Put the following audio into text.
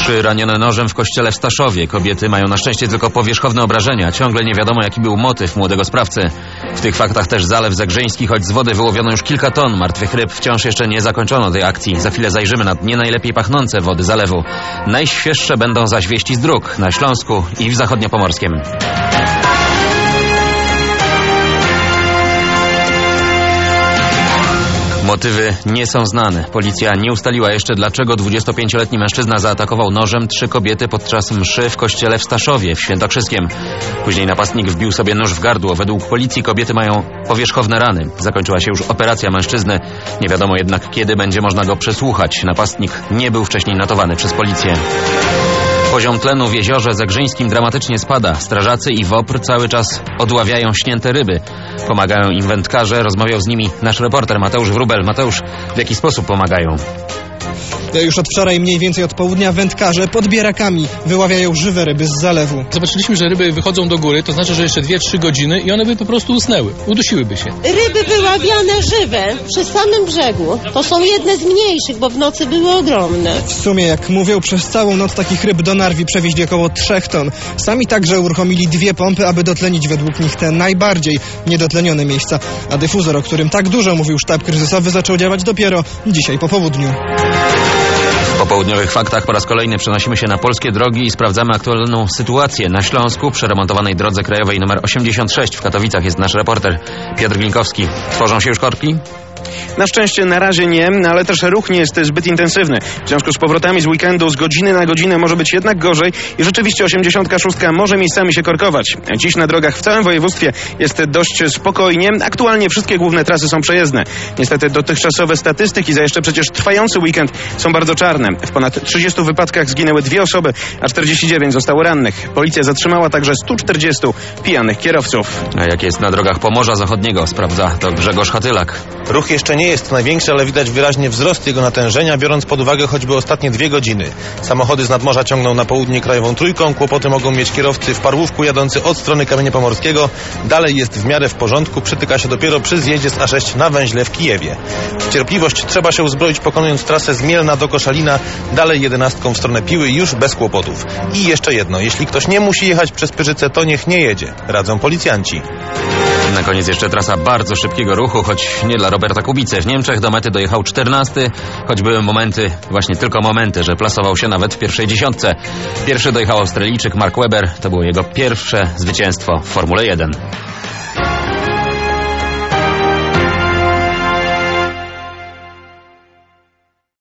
3 ranione nożem w kościele w Staszowie. Kobiety mają na szczęście tylko powierzchowne obrażenia. Ciągle nie wiadomo, jaki był motyw młodego sprawcy. W tych faktach też Zalew Zagrzeński, choć z wody wyłowiono już kilka ton martwych ryb. Wciąż jeszcze nie zakończono tej akcji. Za chwilę zajrzymy na nie najlepiej pachnące wody zalewu. Najświeższe będą zaś wieści z dróg na Śląsku i w Zachodniopomorskiem. Motywy nie są znane. Policja nie ustaliła jeszcze, dlaczego 25-letni mężczyzna zaatakował nożem 3 kobiety podczas mszy w kościele w Staszowie w Świętokrzyskiem. Później napastnik wbił sobie nóż w gardło. Według policji kobiety mają powierzchowne rany. Zakończyła się już operacja mężczyzny. Nie wiadomo jednak, kiedy będzie można go przesłuchać. Napastnik nie był wcześniej notowany przez policję. Poziom tlenu w jeziorze Zagrzeńskim dramatycznie spada. Strażacy i WOPR cały czas odławiają śnięte ryby. Pomagają im wędkarze. Rozmawiał z nimi nasz reporter Mateusz Wróbel. Mateusz, w jaki sposób pomagają? Już od wczoraj mniej więcej od południa wędkarze pod bierakami wyławiają żywe ryby z zalewu. Zobaczyliśmy, że ryby wychodzą do góry, to znaczy, że jeszcze 2-3 godziny i one by po prostu usnęły, udusiłyby się. Ryby wyławiane żywe przy samym brzegu. To są jedne z mniejszych, bo w nocy były ogromne. W sumie, jak mówią, przez całą noc takich ryb do Narwi przewieźli około 3 ton. Sami także uruchomili 2 pompy, aby dotlenić według nich te najbardziej niedotlenione miejsca. A dyfuzor, o którym tak dużo mówił sztab kryzysowy, zaczął działać dopiero dzisiaj po południu. W popołudniowych faktach po raz kolejny przenosimy się na polskie drogi i sprawdzamy aktualną sytuację na Śląsku. Przy remontowanej drodze krajowej nr 86 w Katowicach jest nasz reporter Piotr Glinkowski. Tworzą się już korki? Na szczęście na razie nie, ale też ruch nie jest zbyt intensywny. W związku z powrotami z weekendu z godziny na godzinę może być jednak gorzej i rzeczywiście 86 może miejscami się korkować. Dziś na drogach w całym województwie jest dość spokojnie. Aktualnie wszystkie główne trasy są przejezdne. Niestety dotychczasowe statystyki za jeszcze przecież trwający weekend są bardzo czarne. W ponad 30 wypadkach zginęły 2 osoby, a 49 zostało rannych. Policja zatrzymała także 140 pijanych kierowców. A jak jest na drogach Pomorza Zachodniego? Sprawdza to Grzegorz Hatylak. Ruch jeszcze nie jest największy, ale widać wyraźnie wzrost jego natężenia, biorąc pod uwagę choćby ostatnie 2 godziny. Samochody z nadmorza ciągną na południe krajową trójką. Kłopoty mogą mieć kierowcy w Parłówku jadący od strony Kamienia Pomorskiego. Dalej jest w miarę w porządku, przytyka się dopiero przy zjeździe z A6 na węźle w Kijewie. W cierpliwość trzeba się uzbroić, pokonując trasę z Mielna do Koszalina, dalej 11 w stronę Piły już bez kłopotów. I jeszcze jedno, jeśli ktoś nie musi jechać przez Pyrzyce, to niech nie jedzie, radzą policjanci. Na koniec jeszcze trasa bardzo szybkiego ruchu, choć nie dla Roberta Kubicy. W Niemczech do mety dojechał 14, choć były momenty, właśnie tylko momenty, że plasował się nawet w pierwszej 10. Pierwszy dojechał Australijczyk Mark Webber. To było jego pierwsze zwycięstwo w Formule 1.